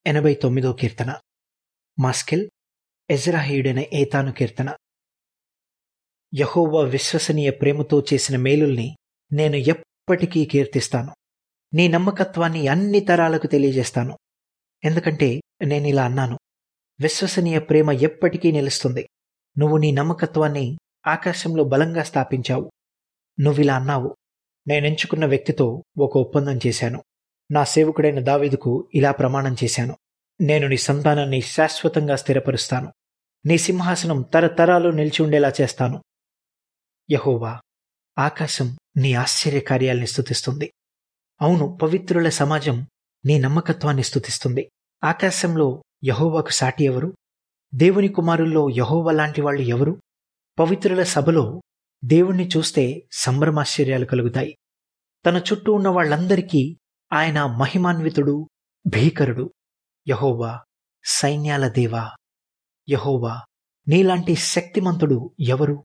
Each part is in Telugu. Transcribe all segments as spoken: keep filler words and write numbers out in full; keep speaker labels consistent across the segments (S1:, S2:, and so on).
S1: ఎనభై తొమ్మిదో కీర్తన. మాస్కెల్, ఎజ్రాహీయుడైన ఏతాను కీర్తన. యెహోవా విశ్వసనీయ ప్రేమతో చేసిన మేలుల్ని నేను ఎప్పటికీ కీర్తిస్తాను. నీ నమ్మకత్వాన్ని అన్ని తరాలకు తెలియజేస్తాను. ఎందుకంటే నేనిలా అన్నాను, విశ్వసనీయ ప్రేమ ఎప్పటికీ నిలుస్తుంది. నువ్వు నీ నమ్మకత్వాన్ని ఆకాశంలో బలంగా స్థాపించావు. నువ్విలా అన్నావు, నేనెంచుకున్న వ్యక్తితో ఒక ఒప్పందం చేశాను. నా సేవకుడైన దావీదుకు ఇలా ప్రమాణం చేశాను, నేను నీ సంతానాన్ని శాశ్వతంగా స్థిరపరుస్తాను. నీ సింహాసనం తరతరాలు నిలిచి ఉండేలా చేస్తాను. యెహోవా, ఆకాశం నీ ఆశ్చర్య కార్యాల్ని స్తుతిస్తుంది. అవును, పవిత్రుల సమాజం నీ నమ్మకత్వాన్ని స్తుతిస్తుంది. ఆకాశంలో యెహోవాకు సాటి ఎవరు? దేవుని కుమారుల్లో యెహోవా లాంటి వాళ్ళు ఎవరు? పవిత్రుల సభలో దేవుణ్ణి చూస్తే సంభ్రమాశ్చర్యాలు కలుగుతాయి. తన చుట్టూ ఉన్న వాళ్ళందరికీ ఆయన మహిమాన్వితుడు, భీకరుడు. యెహోవా, సైన్యాల దేవా, యెహోవా, నీలాంటి శక్తిమంతుడు ఎవరు?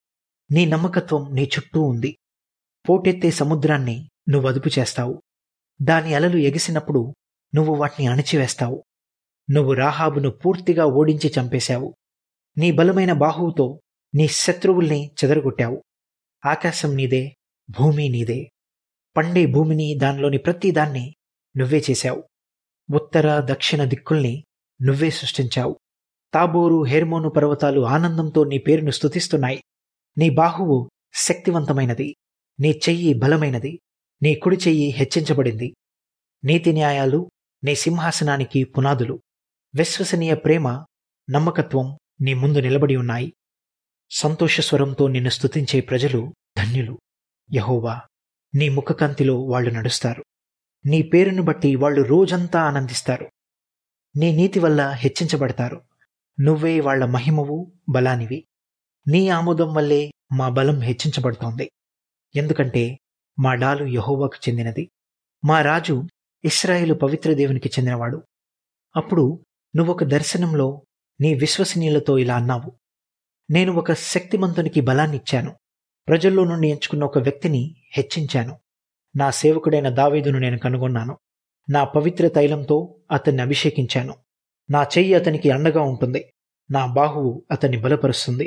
S1: నీ నమ్మకత్వం నీ చుట్టూ ఉంది. పోటెత్తే సముద్రాన్ని నువ్వు అదుపు చేస్తావు. దాని అలలు ఎగిసినప్పుడు నువ్వు వాటిని అణిచివేస్తావు. నువ్వు రాహాబును పూర్తిగా ఓడించి చంపేశావు. నీ బలమైన బాహువుతో నీ శత్రువుల్ని చెదరగొట్టావు. ఆకాశం నీదే, భూమి నీదే. పండే భూమిని, దానిలోని ప్రతి దాన్ని నువ్వే చేశావు. ఉత్తర దక్షిణ దిక్కుల్ని నువ్వే సృష్టించావు. తాబోరు, హెర్మోను పర్వతాలు ఆనందంతో నీ పేరును స్తుతిస్తున్నాయి. నీ బాహువు శక్తివంతమైనది, నీ చెయ్యి బలమైనది, నీ కుడి చెయ్యి హెచ్చించబడింది. నీతి న్యాయాలు నీ సింహాసనానికి పునాదులు. విశ్వసనీయ ప్రేమ, నమ్మకత్వం నీ ముందు నిలబడి ఉన్నాయి. సంతోషస్వరంతో నిన్ను స్తుతించే ప్రజలు ధన్యులు. యెహోవా, నీ ముఖకాంతిలో వాళ్ళు నడుస్తారు. నీ పేరును బట్టి వాళ్ళు రోజంతా ఆనందిస్తారు. నీ నీతి వల్ల హెచ్చించబడతారు. నువ్వే వాళ్ల మహిమవు, బలానివి. నీ ఆమోదం వల్లే మా బలం హెచ్చించబడుతోంది. ఎందుకంటే మా డాలు యెహోవాకు చెందినది, మా రాజు ఇశ్రాయేలు పవిత్ర దేవునికి చెందినవాడు. అప్పుడు నువ్వొక దర్శనంలో నీ విశ్వసనీయులతో ఇలా అన్నావు, నేను ఒక శక్తిమంతునికి బలాన్నిచ్చాను. ప్రజల్లో నుండి ఎంచుకున్న ఒక వ్యక్తిని హెచ్చించాను. నా సేవకుడైన దావీదును నేను కనుగొన్నాను. నా పవిత్ర తైలంతో అతన్ని అభిషేకించాను. నా చెయ్యి అతనికి అండగా ఉంటుంది. నా బాహువు అతన్ని బలపరుస్తుంది.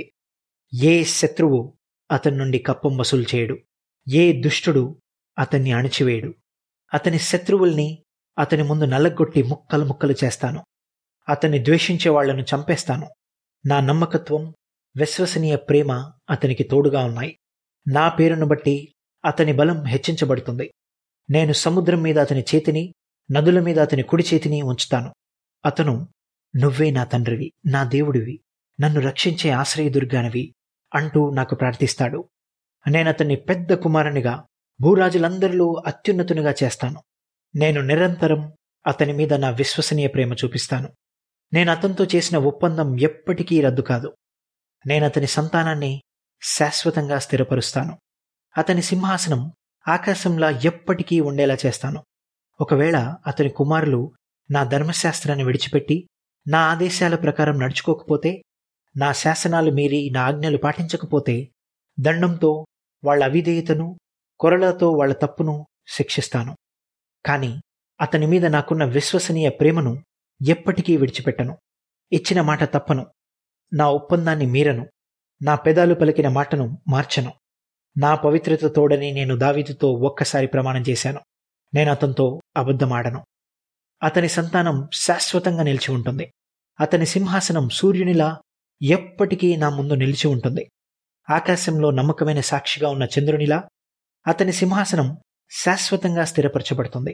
S1: ఏ శత్రువు అతని నుండి కప్పం వసూలు చేయడు. ఏ దుష్టుడు అతన్ని అణిచివేయడు. అతని శత్రువుల్ని అతని ముందు నల్లగొట్టి ముక్కలు ముక్కలు చేస్తాను. అతన్ని ద్వేషించే వాళ్లను చంపేస్తాను. నా నమ్మకత్వం, విశ్వసనీయ ప్రేమ అతనికి తోడుగా ఉన్నాయి. నా పేరును బట్టి అతని బలం హెచ్చించబడుతుంది. నేను సముద్రం మీద అతని చేతిని, నదుల మీద అతని కుడి చేతిని ఉంచుతాను. అతను, నువ్వే నా తండ్రివి, నా దేవుడివి, నన్ను రక్షించే ఆశ్రయదుర్గానివి అంటూ నాకు ప్రార్థిస్తాడు. నేనతన్ని పెద్ద కుమారునిగా, భూరాజులందరిలో అత్యున్నతునిగా చేస్తాను. నేను నిరంతరం అతని మీద నా విశ్వసనీయ ప్రేమ చూపిస్తాను. నేను అతనితో చేసిన ఒప్పందం ఎప్పటికీ రద్దు కాదు. నేనతని సంతానాన్ని శాశ్వతంగా స్థిరపరుస్తాను. అతని సింహాసనం ఆకాశంలా ఎప్పటికీ ఉండేలా చేస్తాను. ఒకవేళ అతని కుమారులు నా ధర్మశాస్త్రాన్ని విడిచిపెట్టి నా ఆదేశాల ప్రకారం నడుచుకోకపోతే, నా శాసనాలు మీరి నా ఆజ్ఞలు పాటించకపోతే, దండంతో వాళ్ల అవిధేయతను, కొరలతో వాళ్ల తప్పును శిక్షిస్తాను. కాని అతని మీద నాకున్న విశ్వసనీయ ప్రేమను ఎప్పటికీ విడిచిపెట్టను. ఇచ్చిన మాట తప్పను. నా ఒప్పందాన్ని మీరను. నా పెదాలు పలికిన మాటను మార్చను. నా పవిత్రత తోడని నేను దావీదుతో ఒక్కసారి ప్రమాణం చేశాను. నేను అతనితో అబద్ధమాడను. అతని సంతానం శాశ్వతంగా నిలిచి ఉంటుంది. అతని సింహాసనం సూర్యునిలా ఎప్పటికీ నా ముందు నిలిచి ఉంటుంది. ఆకాశంలో నమ్మకమైన సాక్షిగా ఉన్న చంద్రునిలా అతని సింహాసనం శాశ్వతంగా స్థిరపరచబడుతుంది.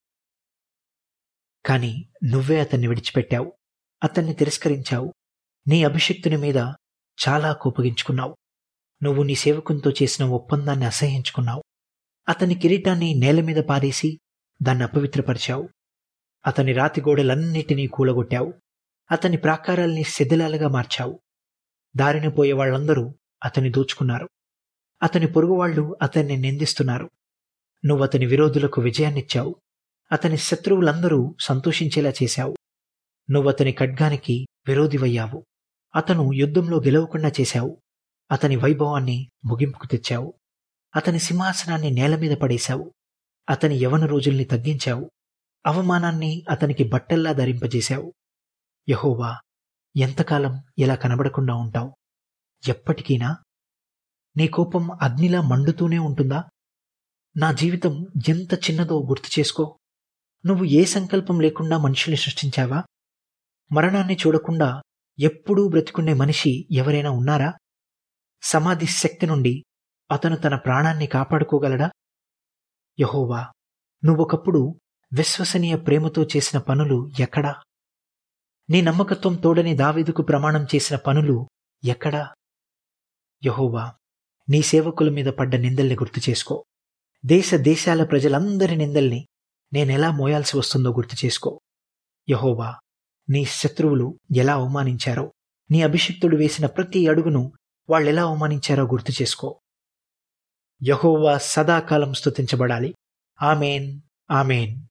S1: కాని నువ్వే అతన్ని విడిచిపెట్టావు, అతన్ని తిరస్కరించావు. నీ అభిషిక్తుని మీద చాలా కోపగించుకున్నావు. నువ్వు నీ సేవకునితో చేసిన ఒప్పందాన్ని అసహ్యించుకున్నావు. అతని కిరీటాన్ని నేల మీద పారేసి దాన్ని అపవిత్రపరిచావు. అతని రాతి గోడలన్నిటినీ కూలగొట్టావు. అతని ప్రాకారాల్ని శిథిలాలుగా మార్చావు. దారిన పోయే వాళ్ళందరూ అతన్ని దోచుకున్నారు. అతని పొరుగువాళ్లు అతన్ని నిందిస్తున్నారు. నువ్వు అతని విరోధులకు విజయాన్నిచ్చావు. అతని శత్రువులందరూ సంతోషించేలా చేశావు. నువ్వతని ఖడ్గానికి విరోధివయ్యావు. అతను యుద్ధంలో గెలవకుండా చేశావు. అతని వైభవాన్ని ముగింపుకు తెచ్చావు. అతని సింహాసనాన్ని నేల మీద పడేశావు. అతని యవన రోజుల్ని తగ్గించావు. అవమానాన్ని అతనికి బట్టల్లా ధరింపజేశావు. యెహోవా, ఎంతకాలం ఇలా కనబడకుండా ఉంటావు? ఎప్పటికీనా? నీ కోపం అగ్నిలా మండుతూనే ఉంటుందా? నా జీవితం ఎంత చిన్నదో గుర్తు చేసుకో. నువ్వు ఏ సంకల్పం లేకుండా మనుషుల్ని సృష్టించావా? మరణాన్ని చూడకుండా ఎప్పుడూ బ్రతికుండే మనిషి ఎవరైనా ఉన్నారా? సమాధి శక్తి నుండి అతను తన ప్రాణాన్ని కాపాడుకోగలడా? యెహోవా, నువ్వొకప్పుడు విశ్వసనీయ ప్రేమతో చేసిన పనులు ఎక్కడా? నీ నమ్మకత్వం తోడని దావీదుకు ప్రమాణం చేసిన పనులు ఎక్కడా? యెహోవా, నీ సేవకుల మీద పడ్డ నిందల్ని గుర్తు చేసుకో. దేశ దేశాల ప్రజలందరి నిందల్ని నేనెలా మోయాల్సి వస్తుందో గుర్తు చేసుకో. యెహోవా, నీ శత్రువులు ఎలా అవమానించారో, నీ అభిషిక్తుడు వేసిన ప్రతి అడుగును వాళ్ళెలా అవమానించారో గుర్తు చేసుకో. యెహోవా సదాకాలం స్తుతించబడాలి. ఆమేన్, ఆమేన్.